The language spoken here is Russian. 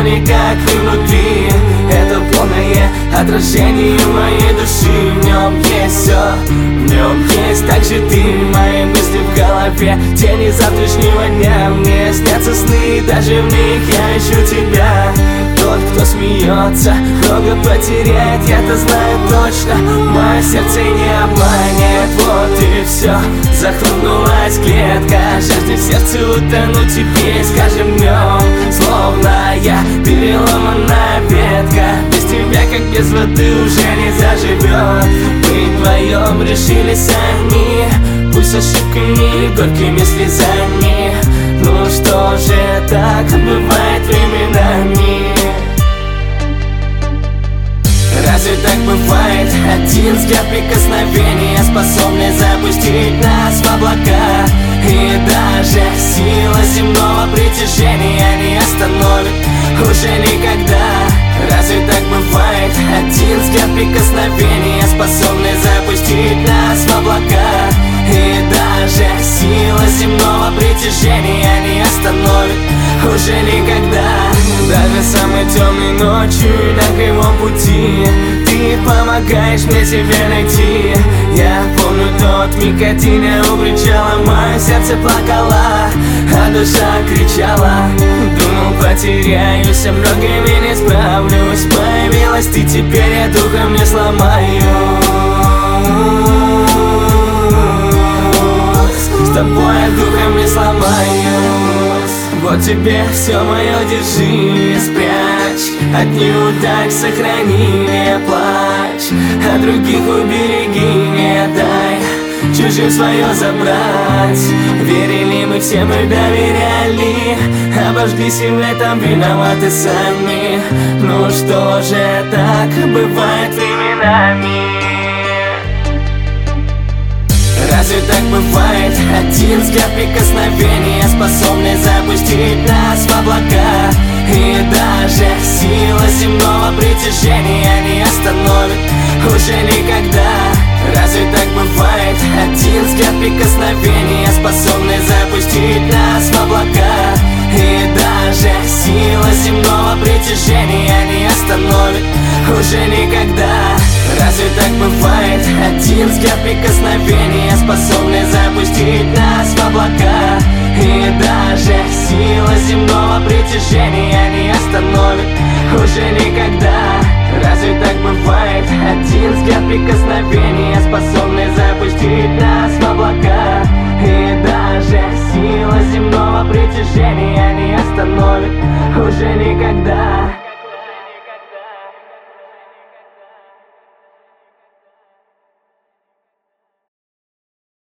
но никак не внутри. Это полное отражение моей души. В нем есть все, в нем есть также ты. Мои мысли в голове, тени завтрашнего дня. Мне снятся сны, даже в них я ищу тебя. Тот, кто смеется, много потеряет, я-то знаю точно. Мое сердце не обманет, вот и все. Захлопнулась клетка, жажда в сердце утонуть теперь с каждым днем. Словно я переломанная ветка, без тебя, как без воды, уже не заживет. Мы вдвоем решили сами, пусть ошибками и горькими слезами. Ну что же, так бывает временами. Разве так бывает? Один взгляд, прикосновение, способный запустить нас в облака. И даже сила земного притяжения не остановит уже никогда. Разве так бывает? Один взгляд, прикосновение, способный запустить нас в облака. И даже сила земного притяжения не остановит уже никогда. Даже самой темной ночью на кривом пути ты помогаешь мне себя найти. Я помню тот миг, один у причала, мое сердце плакало, а душа кричала. Думал, потеряюсь, а многими не справлюсь. Появилась ты, теперь я духом не сломаюсь. С тобой я духом не сломаюсь. Вот тебе все мое, держи, спрячь. От неудач сохрани, не плачь. А других убереги, не дай чужим свое забрать. Верили мы всем и доверяли, обожглись и в этом виноваты сами. Ну что же, так бывает временами. Разве так бывает? Один взгляд, прикосновение, способный запустить нас в облака. И даже сила земного притяжения не остановит уже никогда. Разве так бывает? Один взгляд, прикосновение, способный запустить нас в облака. И даже сила земного притяжения не остановит уже никогда. Разве так бывает? Один взгляд, прикосновение, способный запустить нас в облака. И даже сила земного притяжения не остановит уже никогда. Разве так бывает? Один взгляд, прикосновение, способный запустить нас в облака. И даже сила земного притяжения не остановит уже никогда.